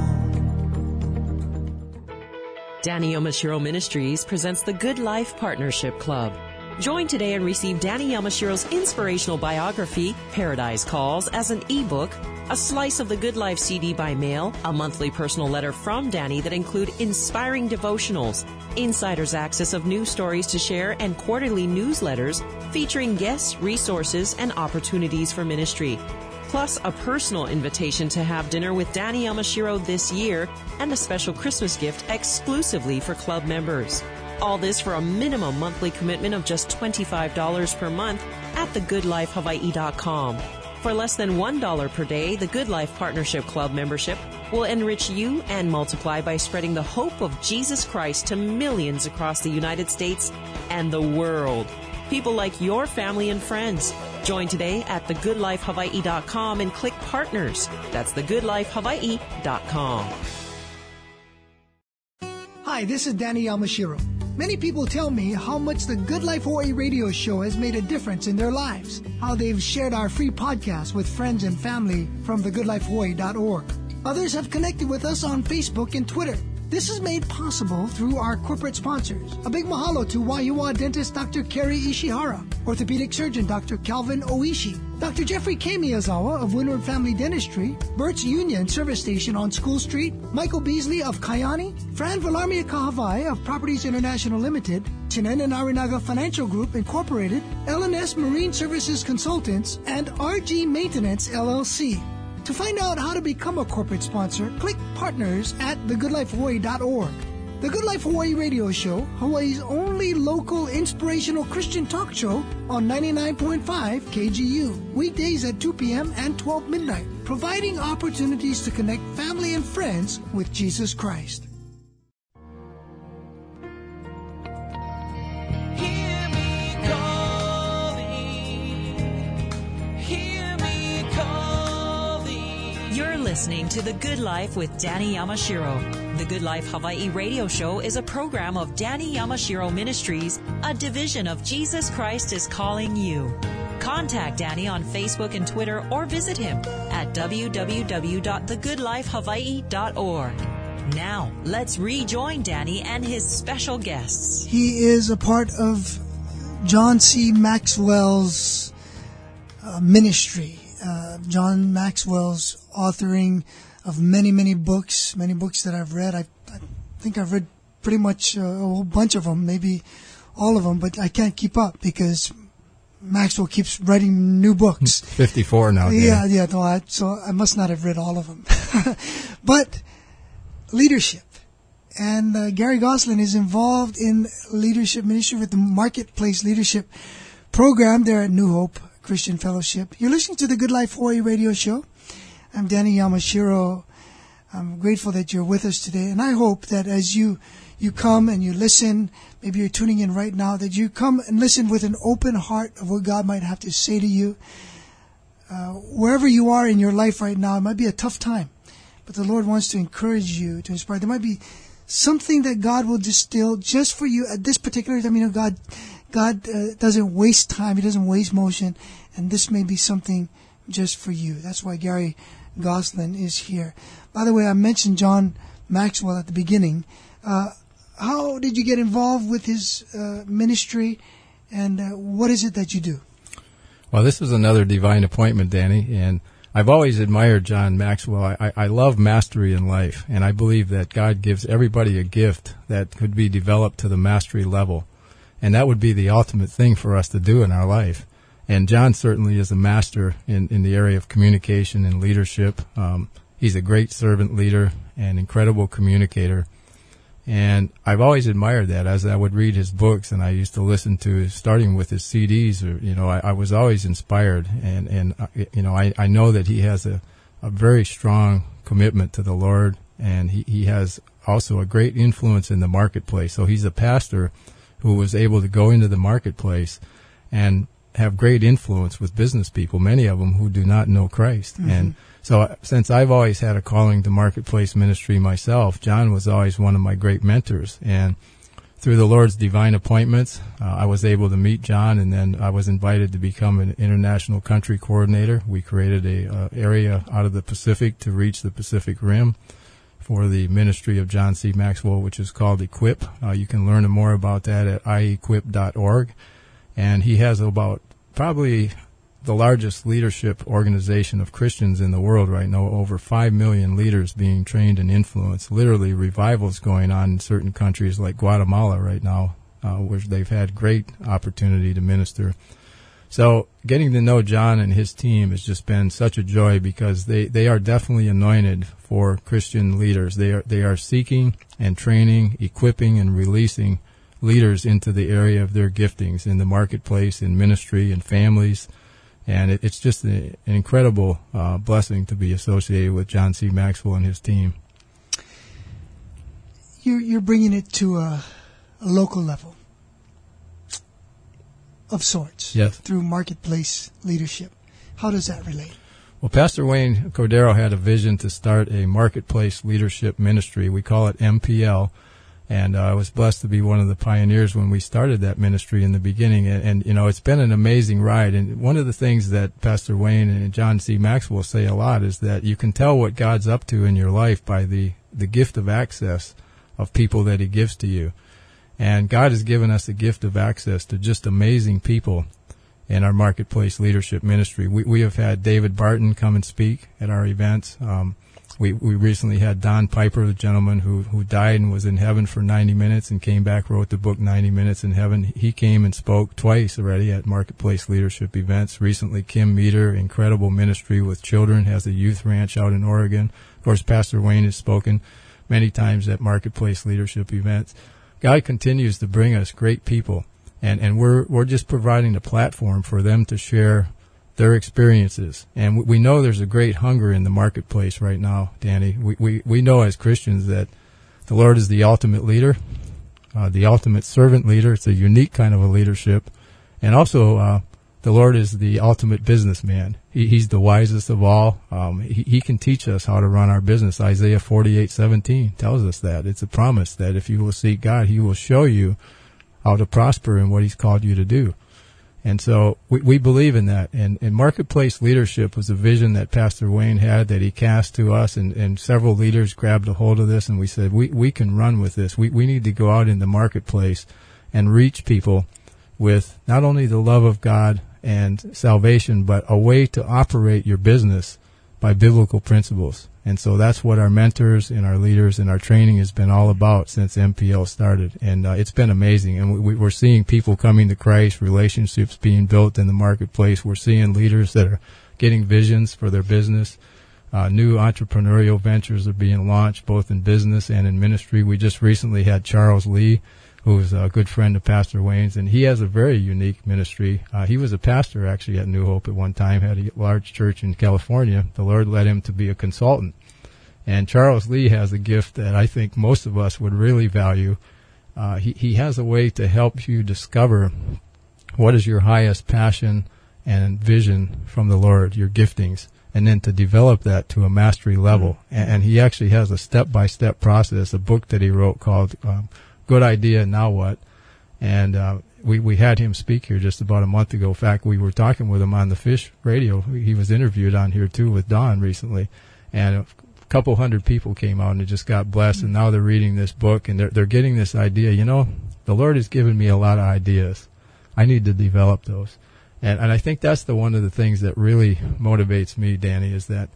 Danny Yamashiro Ministries presents the Good Life Partnership Club. Join today and receive Danny Yamashiro's inspirational biography, Paradise Calls, as an ebook, a slice of the Good Life CD by mail, a monthly personal letter from Danny that include inspiring devotionals, insider's access of news stories to share, and quarterly newsletters featuring guests, resources, and opportunities for ministry. Plus a personal invitation to have dinner with Danny Yamashiro this year and a special Christmas gift exclusively for club members. All this for a minimum monthly commitment of just $25 per month at thegoodlifehawaii.com. For less than $1 per day, the Good Life Partnership Club membership will enrich you and multiply by spreading the hope of Jesus Christ to millions across the United States and the world. People like your family and friends. Join today at thegoodlifehawaii.com and click Partners. That's thegoodlifehawaii.com. Hi, Hi, this is Danny Yamashiro. Many people tell me how much the Good Life Hawaii radio show has made a difference in their lives, how they've shared our free podcast with friends and family from thegoodlifehawaii.org. Others have connected with us on Facebook and Twitter. This is made possible through our corporate sponsors. A big mahalo to Waiua dentist Dr. Kerry Ishihara, orthopedic surgeon Dr. Calvin Oishi, Dr. Jeffrey K. Miyazawa of Windward Family Dentistry, Burt's Union Service Station on School Street, Michael Beasley of Kayani, Fran Villarmia Kahavai of Properties International Limited, Chinen and Arinaga Financial Group Incorporated, L&S Marine Services Consultants, and RG Maintenance LLC. To find out how to become a corporate sponsor, click Partners at thegoodlifehawaii.org. The Good Life Hawaii radio show, Hawaii's only local inspirational Christian talk show on 99.5 KGU, weekdays at 2 p.m. and 12 midnight, providing opportunities to connect family and friends with Jesus Christ. Listening to The Good Life with Danny Yamashiro. The Good Life Hawaii radio show is a program of Danny Yamashiro Ministries, a division of Jesus Christ is Calling You. Contact Danny on Facebook and Twitter or visit him at www.thegoodlifehawaii.org. Now, let's rejoin Danny and his special guests. He is a part of John C. Maxwell's ministry. John Maxwell's authoring of many books that I've read. I think I've read pretty much a whole bunch of them, maybe all of them, but I can't keep up because Maxwell keeps writing new books. 54 now. Yeah. No, so I must not have read all of them. But leadership. And Gary Gosselin is involved in leadership ministry with the Marketplace Leadership Program there at New Hope Christian Fellowship. You're listening to the Good Life Hawaii radio show. I'm Danny Yamashiro. I'm grateful that you're with us today. And I hope that as you come and you listen, maybe you're tuning in right now, that you come and listen with an open heart of what God might have to say to you. Wherever you are in your life right now, it might be a tough time, but the Lord wants to encourage you, to inspire. There might be something that God will distill just for you at this particular time. You know, God doesn't waste time. He doesn't waste motion. And this may be something just for you. That's why Gary Gosselin is here. By the way, I mentioned John Maxwell at the beginning. How did you get involved with his ministry, and what is it that you do? Well, this was another divine appointment, Danny, and I've always admired John Maxwell. I love mastery in life, and I believe that God gives everybody a gift that could be developed to the mastery level. And that would be the ultimate thing for us to do in our life. And John certainly is a master in the area of communication and leadership. He's a great servant leader and incredible communicator. And I've always admired that. As I would read his books and I used to listen to, starting with his CDs, I was always inspired. And I know that he has a very strong commitment to the Lord, and he has also a great influence in the marketplace. So he's a pastor who was able to go into the marketplace and have great influence with business people, many of them who do not know Christ. Mm-hmm. And so since I've always had a calling to marketplace ministry myself, John was always one of my great mentors. And through the Lord's divine appointments, I was able to meet John, and then I was invited to become an international country coordinator. We created a area out of the Pacific to reach the Pacific Rim for the ministry of John C. Maxwell, which is called Equip. You can learn more about that at iequip.org. And he has about probably the largest leadership organization of Christians in the world right now, over 5 million leaders being trained and influenced. Literally revivals going on in certain countries like Guatemala right now, where they've had great opportunity to minister. So getting to know John and his team has just been such a joy, because they are definitely anointed for Christian leaders. They are seeking and training, equipping and releasing leaders into the area of their giftings in the marketplace, in ministry, and families. And it's just an incredible blessing to be associated with John C. Maxwell and his team. You're bringing it to a local level of sorts, yes, through marketplace leadership. How does that relate? Well, Pastor Wayne Cordero had a vision to start a marketplace leadership ministry. We call it MPL. And I was blessed to be one of the pioneers when we started that ministry in the beginning. And you know, it's been an amazing ride. And one of the things that Pastor Wayne and John C. Maxwell say a lot is that you can tell what God's up to in your life by the gift of access of people that he gives to you. And God has given us a gift of access to just amazing people in our marketplace leadership ministry. We have had David Barton come and speak at our events. We recently had Don Piper, the gentleman who died and was in heaven for 90 minutes and came back, wrote the book 90 Minutes in Heaven. He came and spoke twice already at marketplace leadership events. Recently, Kim Meter, incredible ministry with children, has a youth ranch out in Oregon. Of course, Pastor Wayne has spoken many times at marketplace leadership events. God continues to bring us great people, and we're just providing a platform for them to share their experiences. And we know there's a great hunger in the marketplace right now, Danny. We know as Christians that the Lord is the ultimate leader, the ultimate servant leader. It's a unique kind of a leadership. And also, the Lord is the ultimate businessman. He's the wisest of all. He can teach us how to run our business. Isaiah 48:17 tells us that. It's a promise that if you will seek God, he will show you how to prosper in what he's called you to do. And so we believe in that. And marketplace leadership was a vision that Pastor Wayne had that he cast to us, and several leaders grabbed a hold of this, and we said, we can run with this. We need to go out in the marketplace and reach people with not only the love of God and salvation, but a way to operate your business by biblical principles. And so that's what our mentors and our leaders and our training has been all about since MPL started. And it's been amazing. And we're seeing people coming to Christ, relationships being built in the marketplace. We're seeing leaders that are getting visions for their business. New entrepreneurial ventures are being launched both in business and in ministry. We just recently had Charles Lee, who is a good friend of Pastor Wayne's, and he has a very unique ministry. He was a pastor actually at New Hope at one time, had a large church in California. The Lord led him to be a consultant. And Charles Lee has a gift that I think most of us would really value. He has a way to help you discover what is your highest passion and vision from the Lord, your giftings, and then to develop that to a mastery level. And he actually has a step-by-step process, a book that he wrote called Good Idea, Now What? And we had him speak here just about a month ago. In fact, we were talking with him on the Fish Radio. He was interviewed on here too with Don recently. And a couple hundred people came out and just got blessed, and now they're reading this book and they're getting this idea. You know, the Lord has given me a lot of ideas. I need to develop those. And I think that's one of the things that really motivates me, Danny, is that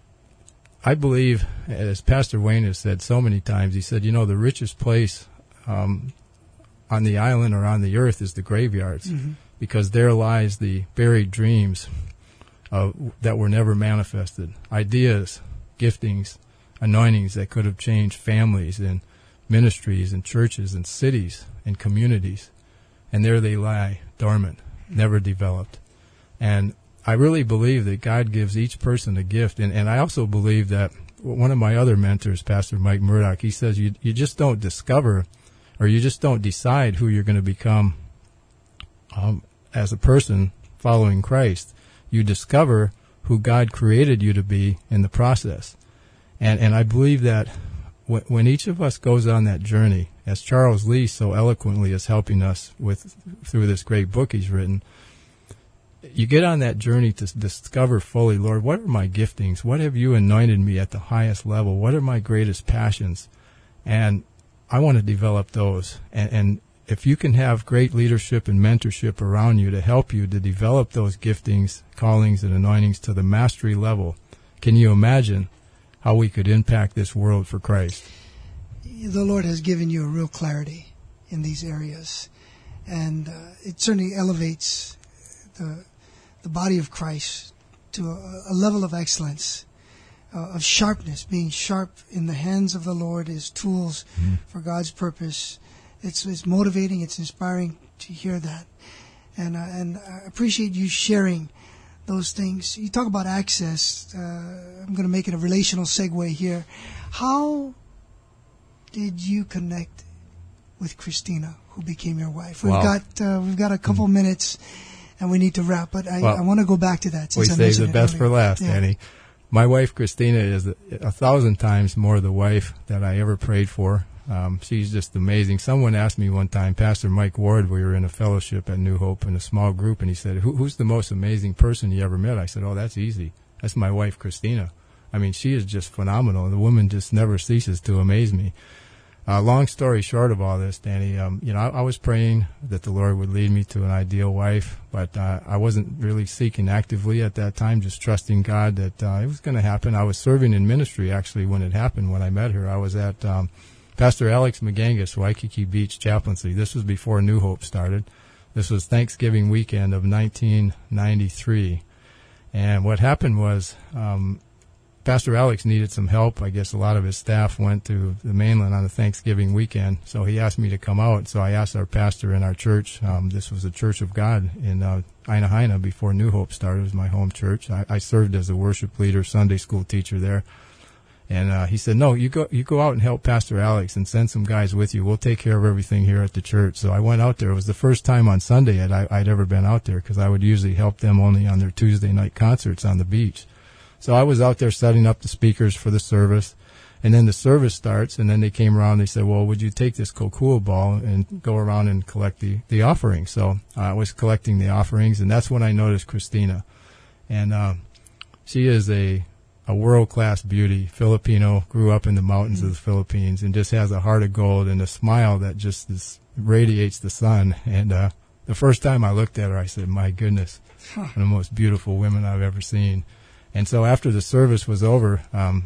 I believe, as Pastor Wayne has said so many times, he said, you know, the richest place on the island or on the earth is the graveyards, because there lies the buried dreams that were never manifested, ideas, giftings, anointings that could have changed families and ministries and churches and cities and communities. And there they lie, dormant, never developed. And I really believe that God gives each person a gift. And I also believe that one of my other mentors, Pastor Mike Murdoch, he says you just don't discover, or you just don't decide who you're going to become as a person following Christ. You discover who God created you to be in the process. And I believe that when each of us goes on that journey, as Charles Lee so eloquently is helping us with through this great book he's written, you get on that journey to discover fully, Lord, what are my giftings? What have you anointed me at the highest level? What are my greatest passions? And I want to develop those. And if you can have great leadership and mentorship around you to help you to develop those giftings, callings, and anointings to the mastery level, can you imagine how we could impact this world for Christ? The Lord has given you a real clarity in these areas, and it certainly elevates the body of Christ to a level of excellence, of sharpness, being sharp in the hands of the Lord as tools for God's purpose. It's motivating, it's inspiring to hear that. And I appreciate you sharing those things. You talk about access. I'm going to make it a relational segue here. How did you connect with Christina, who became your wife? We've got a couple minutes, and we need to wrap. But I want to go back to that. We save the best for last, Danny. My wife Christina is 1,000 times more the wife that I ever prayed for. She's just amazing. Someone asked me one time, Pastor Mike Ward, we were in a fellowship at New Hope in a small group, and he said, who's the most amazing person you ever met? I said, oh, that's easy. That's my wife, Christina. I mean, she is just phenomenal. The woman just never ceases to amaze me. Long story short of all this, Danny, I was praying that the Lord would lead me to an ideal wife, but I wasn't really seeking actively at that time, just trusting God that it was going to happen. I was serving in ministry, actually, when it happened, when I met her. I was at Pastor Alex McGangus, Waikiki Beach Chaplaincy. This was before New Hope started. This was Thanksgiving weekend of 1993. And what happened was Pastor Alex needed some help. I guess a lot of his staff went to the mainland on a Thanksgiving weekend, so he asked me to come out. So I asked our pastor in our church, this was the Church of God in Aina Haina before New Hope started. It was my home church. I served as a worship leader, Sunday school teacher there. And he said, no, you go out and help Pastor Alex and send some guys with you. We'll take care of everything here at the church. So I went out there. It was the first time on Sunday I'd ever been out there, because I would usually help them only on their Tuesday night concerts on the beach. So I was out there setting up the speakers for the service, and then the service starts, and then they came around and they said, well, would you take this kokua ball and go around and collect the offerings? So I was collecting the offerings, and that's when I noticed Christina. And she is a world-class beauty, Filipino, grew up in the mountains of the Philippines, and just has a heart of gold and a smile that just radiates the sun. And the first time I looked at her, I said, my goodness, one of the most beautiful women I've ever seen. And so after the service was over,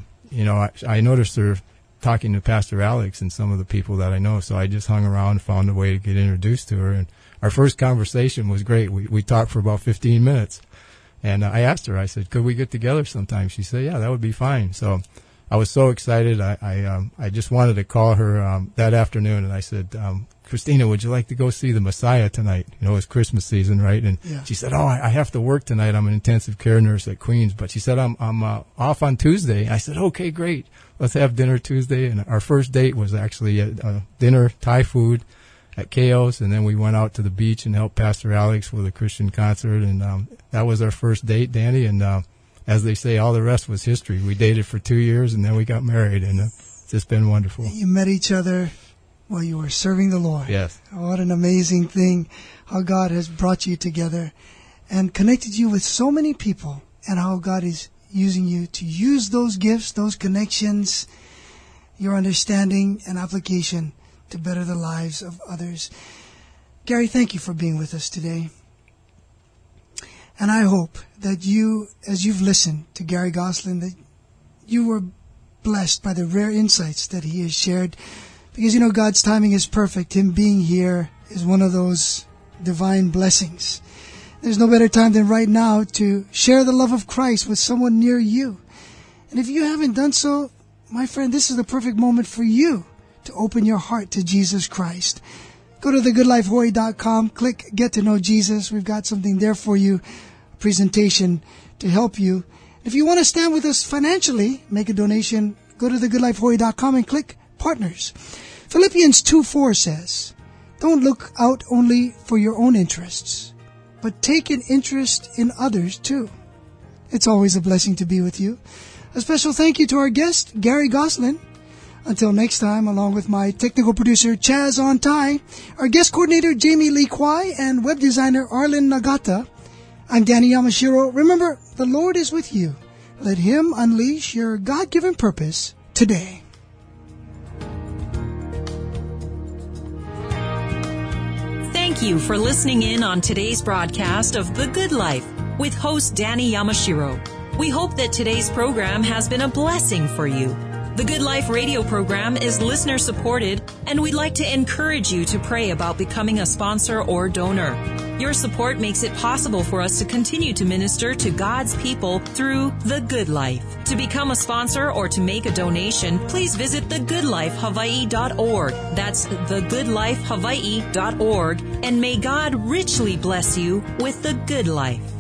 I noticed her talking to Pastor Alex and some of the people that I know. So I just hung around, found a way to get introduced to her. And our first conversation was great. We talked for about 15 minutes. And I asked her, I said, could we get together sometime? She said, yeah, that would be fine. So I was so excited. I just wanted to call her that afternoon. And I said, Christina, would you like to go see the Messiah tonight? It's Christmas season, right? And she said, oh, I have to work tonight. I'm an intensive care nurse at Queens. But she said, I'm off on Tuesday. I said, okay, great. Let's have dinner Tuesday. And our first date was actually at dinner, Thai food at KO's. And then we went out to the beach and helped Pastor Alex with a Christian concert. And that was our first date, Danny. And as they say, all the rest was history. We dated for 2 years, and then we got married. And it's just been wonderful. You met each other while you were serving the Lord. Yes. What an amazing thing, how God has brought you together and connected you with so many people, and how God is using you to use those gifts, those connections, your understanding and application to better the lives of others. Gary, thank you for being with us today. And I hope that you, as you've listened to Gary Gosselin, that you were blessed by the rare insights that he has shared. Because, God's timing is perfect. Him being here is one of those divine blessings. There's no better time than right now to share the love of Christ with someone near you. And if you haven't done so, my friend, this is the perfect moment for you to open your heart to Jesus Christ. Go to thegoodlifehawaii.com, click Get to Know Jesus. We've got something there for you, a presentation to help you. If you want to stand with us financially, make a donation, go to thegoodlifehawaii.com and click Partners. Philippians 2:4 says, don't look out only for your own interests, but take an interest in others too. It's always a blessing to be with you. A special thank you to our guest, Gary Gosselin. Until next time, along with my technical producer, Chaz Ontai, our guest coordinator, Jamie Lee Kwai, and web designer, Arlen Nagata, I'm Danny Yamashiro. Remember, the Lord is with you. Let Him unleash your God-given purpose today. Thank you for listening in on today's broadcast of The Good Life with host Danny Yamashiro. We hope that today's program has been a blessing for you. The Good Life radio program is listener supported, and we'd like to encourage you to pray about becoming a sponsor or donor. Your support makes it possible for us to continue to minister to God's people through The Good Life. To become a sponsor or to make a donation, please visit thegoodlifehawaii.org. That's thegoodlifehawaii.org. And may God richly bless you with the good life.